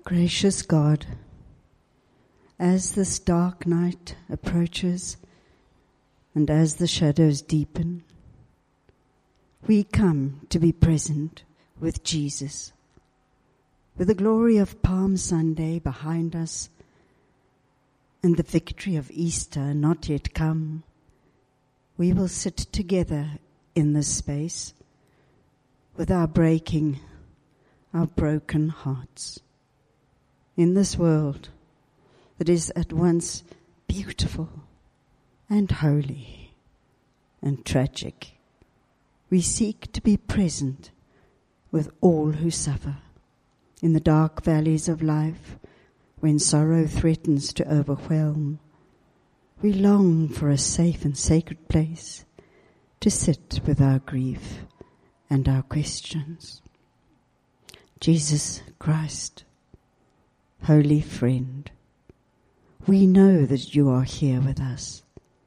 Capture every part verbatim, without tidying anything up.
Gracious God, as this dark night approaches and as the shadows deepen, we come to be present with Jesus. With the glory of Palm Sunday behind us and the victory of Easter not yet come, we will sit together in this space with our breaking, our broken hearts. In this world that is at once beautiful and holy and tragic, we seek to be present with all who suffer in the dark valleys of life when sorrow threatens to overwhelm. We long for a safe and sacred place to sit with our grief and our questions. Jesus Christ, Holy Friend, we know that you are here with us.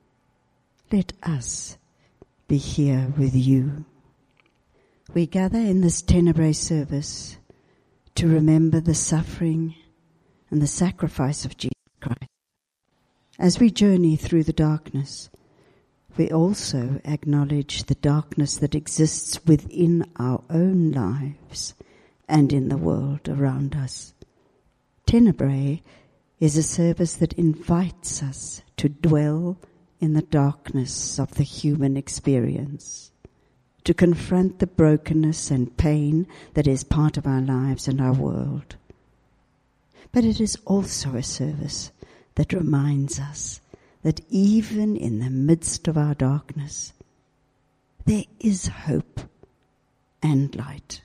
Let us be here with you. We gather in this Tenebrae service to remember the suffering and the sacrifice of Jesus Christ. As we journey through the darkness, we also acknowledge the darkness that exists within our own lives and in the world around us. Tenebrae is a service that invites us to dwell in the darkness of the human experience, to confront the brokenness and pain that is part of our lives and our world. But it is also a service that reminds us that even in the midst of our darkness, there is hope and light.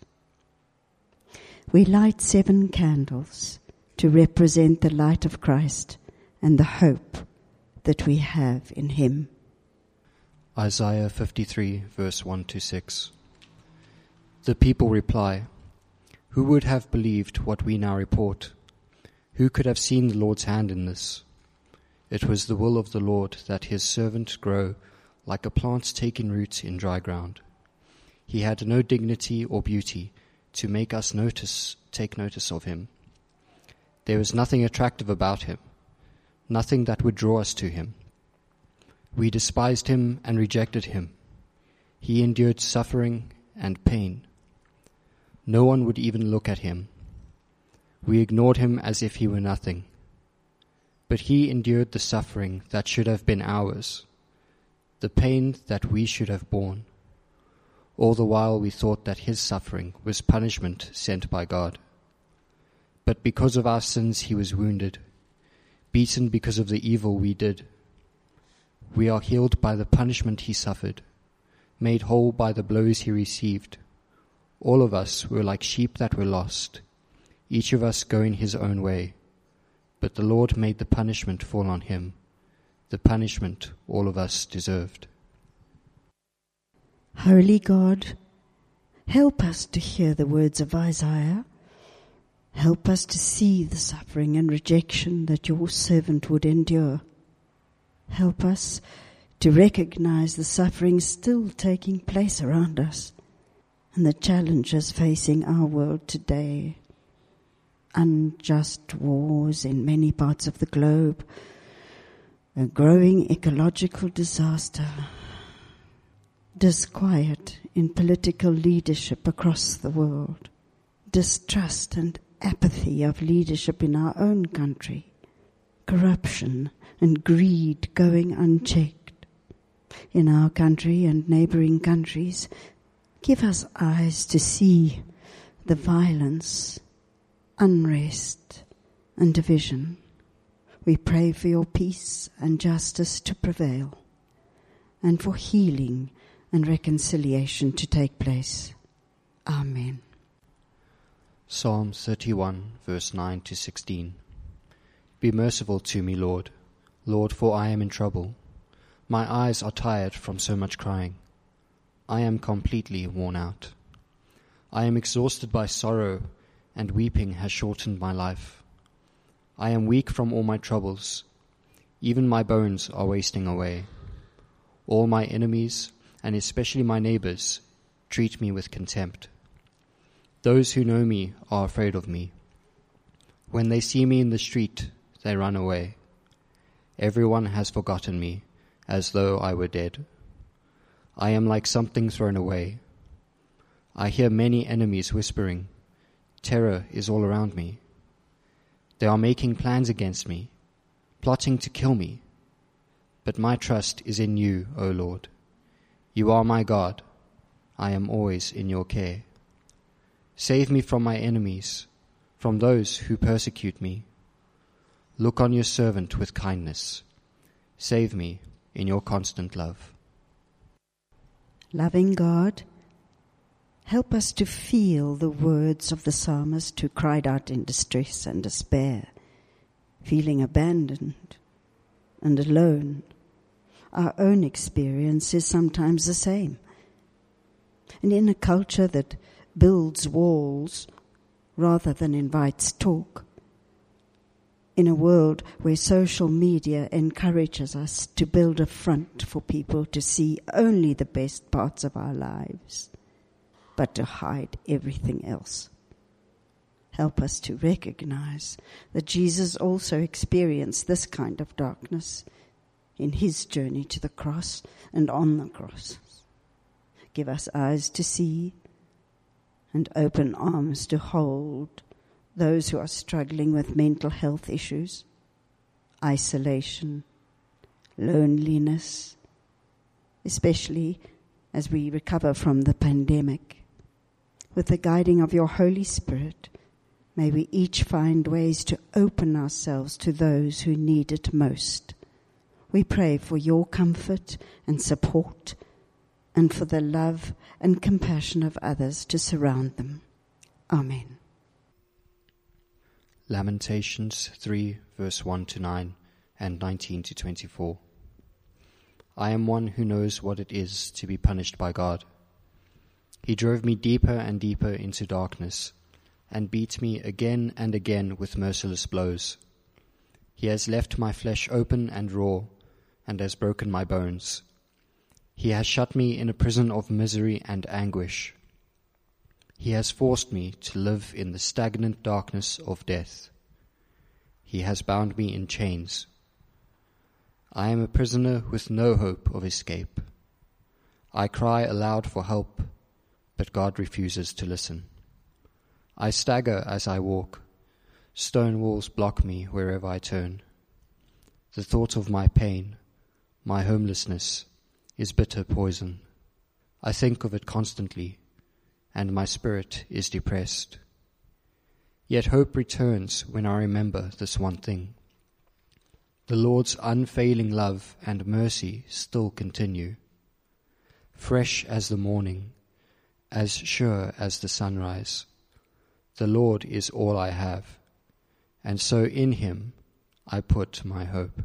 We light seven candles to represent the light of Christ and the hope that we have in him. Isaiah fifty-three, verse one to six. The people reply, "Who would have believed what we now report? Who could have seen the Lord's hand in this? It was the will of the Lord that his servant grow like a plant taking root in dry ground. He had no dignity or beauty to make us notice, take notice of him. There was nothing attractive about him, nothing that would draw us to him. We despised him and rejected him. He endured suffering and pain. No one would even look at him. We ignored him as if he were nothing. But he endured the suffering that should have been ours, the pain that we should have borne. All the while we thought that his suffering was punishment sent by God. But because of our sins he was wounded, beaten because of the evil we did. We are healed by the punishment he suffered, made whole by the blows he received. All of us were like sheep that were lost, each of us going his own way. But the Lord made the punishment fall on him, the punishment all of us deserved." Holy God, help us to hear the words of Isaiah. Help us to see the suffering and rejection that your servant would endure. Help us to recognize the suffering still taking place around us and the challenges facing our world today. Unjust wars in many parts of the globe, a growing ecological disaster, disquiet in political leadership across the world, distrust and apathy of leadership in our own country, corruption and greed going unchecked in our country and neighboring countries. Give us eyes to see the violence, unrest and division. We pray for your peace and justice to prevail, and for healing and reconciliation to take place. Amen. Psalm thirty-one, verse nine to sixteen. Be merciful to me, Lord. Lord, for I am in trouble. My eyes are tired from so much crying. I am completely worn out. I am exhausted by sorrow, and weeping has shortened my life. I am weak from all my troubles. Even my bones are wasting away. All my enemies, and especially my neighbors, treat me with contempt. Those who know me are afraid of me. When they see me in the street, they run away. Everyone has forgotten me, as though I were dead. I am like something thrown away. I hear many enemies whispering. Terror is all around me. They are making plans against me, plotting to kill me. But my trust is in you, O Lord. You are my God. I am always in your care. Save me from my enemies, from those who persecute me. Look on your servant with kindness. Save me in your constant love. Loving God, help us to feel the words of the psalmist who cried out in distress and despair, feeling abandoned and alone. Our own experience is sometimes the same. And in a culture that builds walls rather than invites talk, in a world where social media encourages us to build a front for people to see only the best parts of our lives, but to hide everything else. Help us to recognize that Jesus also experienced this kind of darkness in his journey to the cross and on the cross. Give us eyes to see and open arms to hold those who are struggling with mental health issues, isolation, loneliness, especially as we recover from the pandemic. With the guiding of your Holy Spirit, may we each find ways to open ourselves to those who need it most. We pray for your comfort and support, and for the love and compassion of others to surround them. Amen. Lamentations three, verse one to nine and nineteen to twenty-four. I am one who knows what it is to be punished by God. He drove me deeper and deeper into darkness, and beat me again and again with merciless blows. He has left my flesh open and raw, and has broken my bones. He has shut me in a prison of misery and anguish. He has forced me to live in the stagnant darkness of death. He has bound me in chains. I am a prisoner with no hope of escape. I cry aloud for help, but God refuses to listen. I stagger as I walk. Stone walls block me wherever I turn. The thought of my pain, my homelessness, is bitter poison. I think of it constantly, and my spirit is depressed. Yet hope returns when I remember this one thing. The Lord's unfailing love and mercy still continue. Fresh as the morning, as sure as the sunrise, the Lord is all I have, and so in him I put my hope.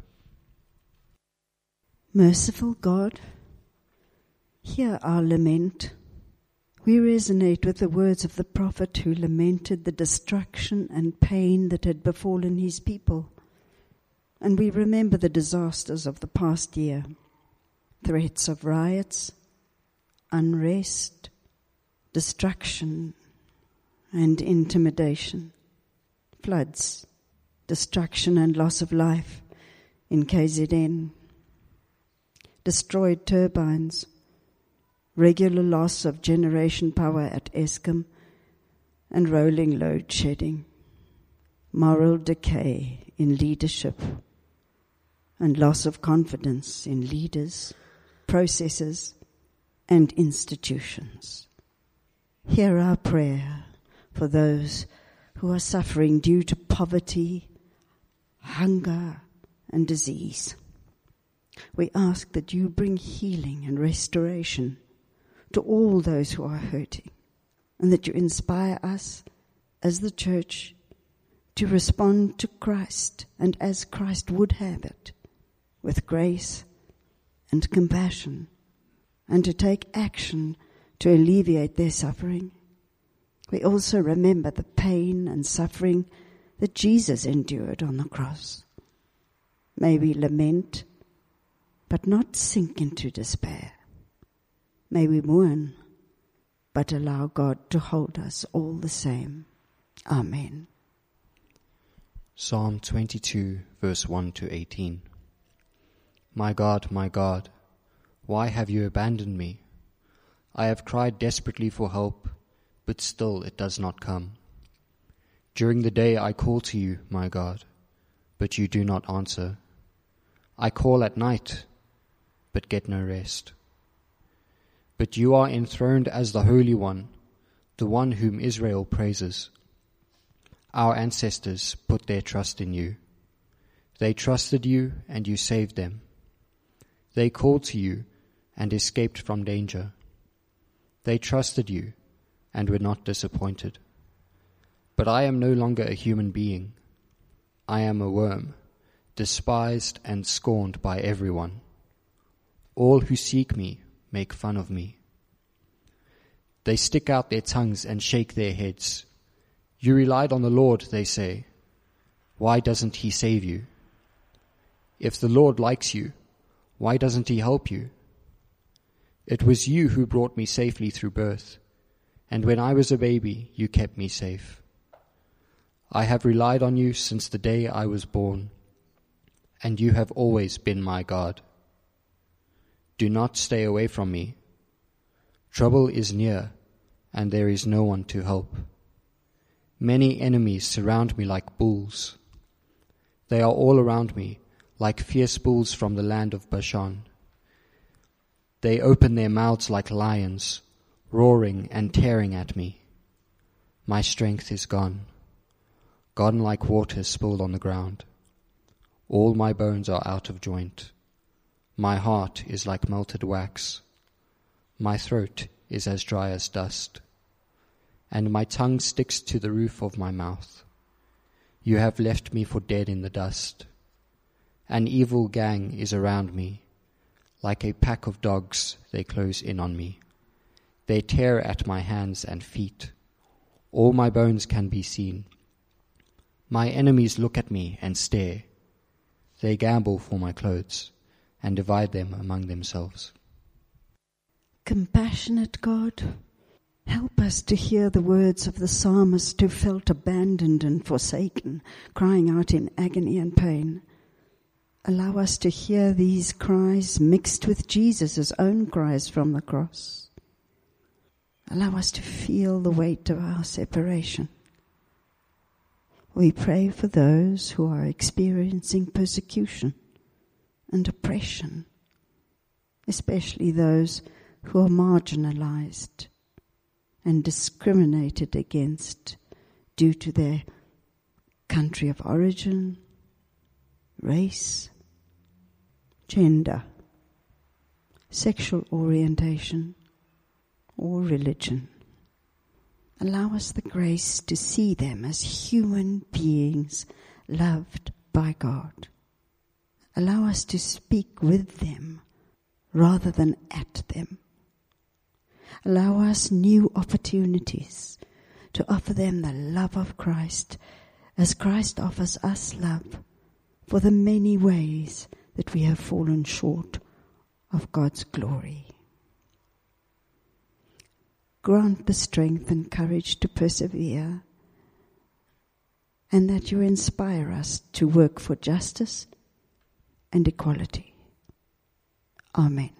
Merciful God, hear our lament. We resonate with the words of the prophet who lamented the destruction and pain that had befallen his people. And we remember the disasters of the past year, threats of riots, unrest, destruction, and intimidation, floods, destruction and loss of life in K Z N, destroyed turbines, regular loss of generation power at Eskom, and rolling load shedding, moral decay in leadership, and loss of confidence in leaders, processes, and institutions. Hear our prayer for those who are suffering due to poverty, hunger, and disease. We ask that you bring healing and restoration to all those who are hurting, and that you inspire us as the church to respond to Christ, and as Christ would have it, with grace and compassion, and to take action to alleviate their suffering. We also remember the pain and suffering that Jesus endured on the cross. May we lament, but not sink into despair. May we mourn, but allow God to hold us all the same. Amen. Psalm twenty-two, verse one to eighteen. My God, my God, why have you abandoned me? I have cried desperately for help, but still it does not come. During the day I call to you, my God, but you do not answer. I call at night, but get no rest. But you are enthroned as the Holy One, the one whom Israel praises. Our ancestors put their trust in you. They trusted you, and you saved them. They called to you and escaped from danger. They trusted you and were not disappointed. But I am no longer a human being. I am a worm, despised and scorned by everyone. All who seek me make fun of me. They stick out their tongues and shake their heads. You relied on the Lord, they say. Why doesn't he save you? If the Lord likes you, why doesn't he help you? It was you who brought me safely through birth, and when I was a baby, you kept me safe. I have relied on you since the day I was born, and you have always been my God. Do not stay away from me. Trouble is near, and there is no one to help. Many enemies surround me like bulls. They are all around me, like fierce bulls from the land of Bashan. They open their mouths like lions, roaring and tearing at me. My strength is gone, gone like water spilled on the ground. All my bones are out of joint. My heart is like melted wax. My throat is as dry as dust, and my tongue sticks to the roof of my mouth. You have left me for dead in the dust. An evil gang is around me. Like a pack of dogs, they close in on me. They tear at my hands and feet. All my bones can be seen. My enemies look at me and stare. They gamble for my clothes and divide them among themselves. Compassionate God, help us to hear the words of the psalmist who felt abandoned and forsaken, crying out in agony and pain. Allow us to hear these cries mixed with Jesus' own cries from the cross. Allow us to feel the weight of our separation. We pray for those who are experiencing persecution and oppression, especially those who are marginalized and discriminated against due to their country of origin, race, gender, sexual orientation, or religion. Allow us the grace to see them as human beings loved by God. Allow us to speak with them rather than at them. Allow us new opportunities to offer them the love of Christ as Christ offers us love for the many ways that we have fallen short of God's glory. Grant the strength and courage to persevere, and that you inspire us to work for justice and equality. Amen.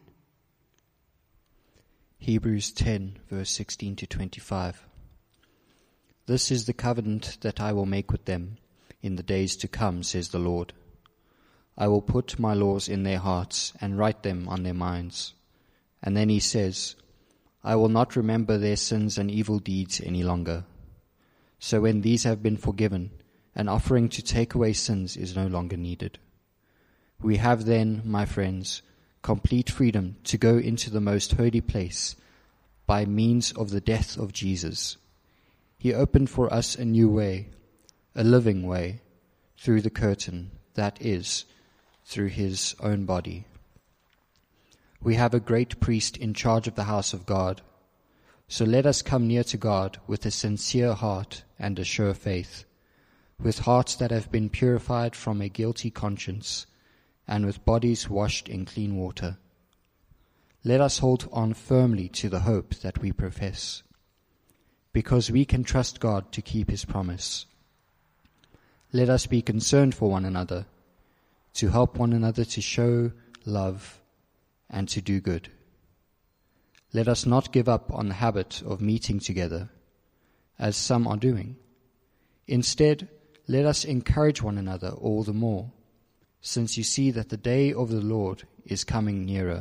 Hebrews ten, verse sixteen to twenty-five. This is the covenant that I will make with them in the days to come, says the Lord. I will put my laws in their hearts and write them on their minds. And then he says, I will not remember their sins and evil deeds any longer. So when these have been forgiven, an offering to take away sins is no longer needed. We have then, my friends, complete freedom to go into the most holy place by means of the death of Jesus. He opened for us a new way, a living way, through the curtain, that is, through his own body. We have a great priest in charge of the house of God. So let us come near to God with a sincere heart and a sure faith, with hearts that have been purified from a guilty conscience, and with bodies washed in clean water. Let us hold on firmly to the hope that we profess, because we can trust God to keep his promise. let us be concerned for one another, to help one another to show love and to do good. Let us not give up on the habit of meeting together, as some are doing. Instead, let us encourage one another all the more, since you see that the day of the Lord is coming nearer.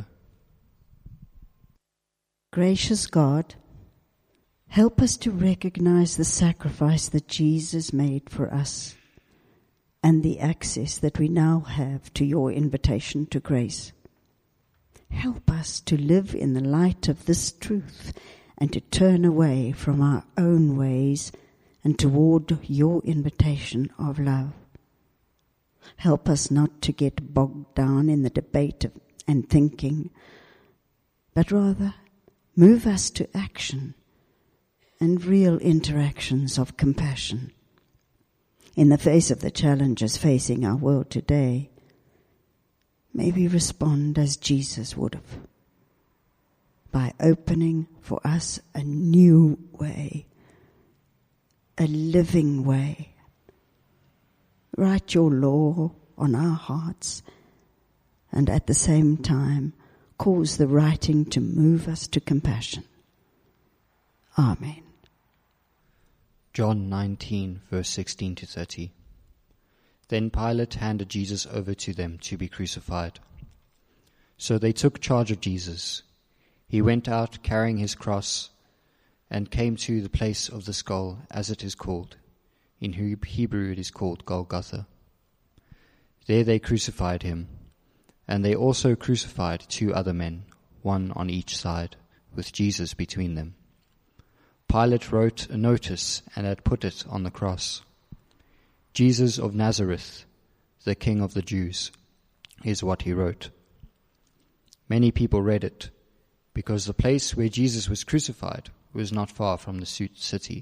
Gracious God, help us to recognize the sacrifice that Jesus made for us and the access that we now have to your invitation to grace. Help us to live in the light of this truth and to turn away from our own ways and toward your invitation of love. Help us not to get bogged down in the debate of, and thinking, but rather move us to action and real interactions of compassion. In the face of the challenges facing our world today, may we respond as Jesus would have, by opening for us a new way, a living way. Write your law on our hearts, and at the same time cause the writing to move us to compassion. Amen. John nineteen, verse sixteen to thirty. Then Pilate handed Jesus over to them to be crucified. So they took charge of Jesus. He went out carrying his cross and came to the place of the skull, as it is called. In Hebrew it is called Golgotha. There they crucified him, and they also crucified two other men, one on each side, with Jesus between them. Pilate wrote a notice and had put it on the cross. Jesus of Nazareth, the King of the Jews, is what he wrote. Many people read it, because the place where Jesus was crucified was not far from the city.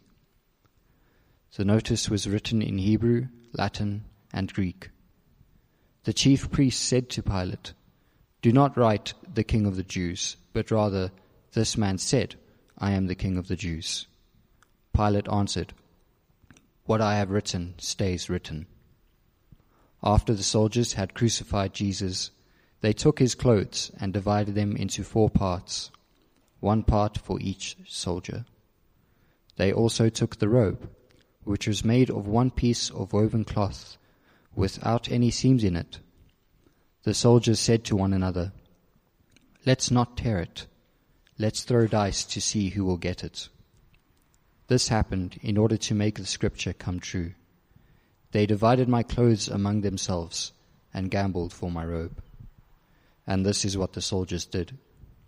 The notice was written in Hebrew, Latin, and Greek. The chief priests said to Pilate, "Do not write the King of the Jews, but rather, this man said, I am the King of the Jews." Pilate answered, "What I have written stays written." After the soldiers had crucified Jesus, they took his clothes and divided them into four parts, one part for each soldier. They also took the robe, which was made of one piece of woven cloth, without any seams in it. The soldiers said to one another, "Let's not tear it. Let's throw dice to see who will get it." This happened in order to make the scripture come true. They divided my clothes among themselves and gambled for my robe. And this is what the soldiers did.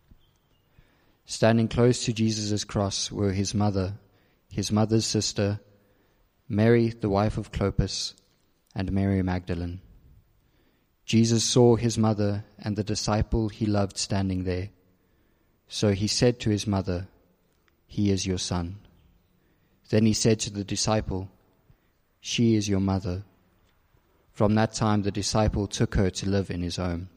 Standing close to Jesus' cross were his mother, his mother's sister, Mary, the wife of Clopas, and Mary Magdalene. Jesus saw his mother and the disciple he loved standing there. So he said to his mother, "He is your son." Then he said to the disciple, "She is your mother." From that time the disciple took her to live in his home.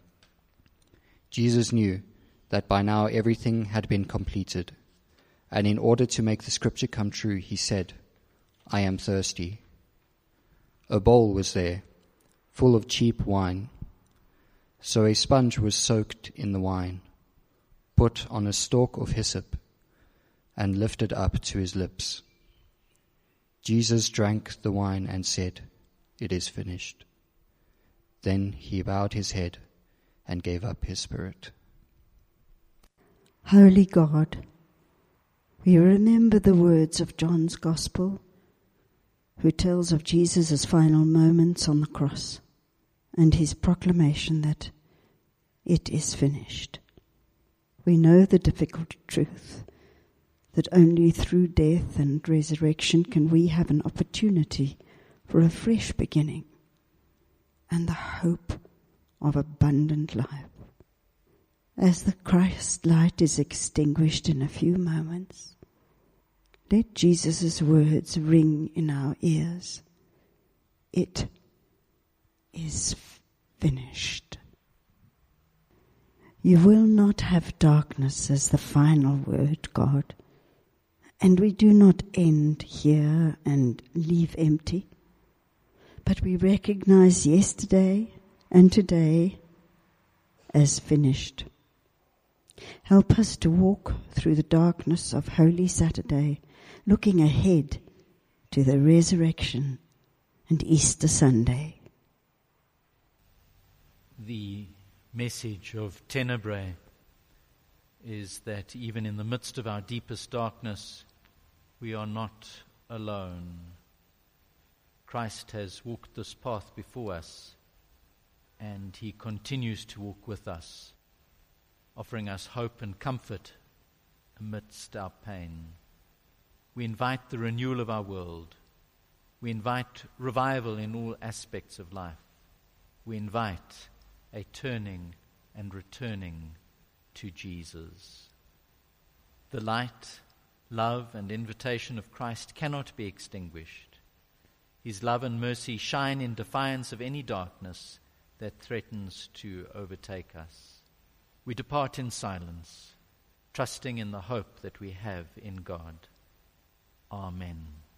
Jesus knew that by now everything had been completed, and in order to make the scripture come true, he said, "I am thirsty." A bowl was there, full of cheap wine. So a sponge was soaked in the wine, put on a stalk of hyssop, and lifted up to his lips. Jesus drank the wine and said, "It is finished." Then he bowed his head and gave up his spirit. Holy God, we remember the words of John's Gospel, who tells of Jesus' final moments on the cross and his proclamation that it is finished. We know the difficult truth that only through death and resurrection can we have an opportunity for a fresh beginning and the hope of abundant life. As the Christ light is extinguished in a few moments, let Jesus' words ring in our ears. It is finished. You will not have darkness as the final word, God, and we do not end here and leave empty, but we recognize yesterday and today as finished. Help us to walk through the darkness of Holy Saturday, looking ahead to the resurrection and Easter Sunday. The message of Tenebrae is that even in the midst of our deepest darkness, we are not alone. Christ has walked this path before us, and he continues to walk with us, offering us hope and comfort amidst our pain. We invite the renewal of our world. We invite revival in all aspects of life. We invite a turning and returning to Jesus. The light, love, and invitation of Christ cannot be extinguished. His love and mercy shine in defiance of any darkness that threatens to overtake us. We depart in silence, trusting in the hope that we have in God. Amen.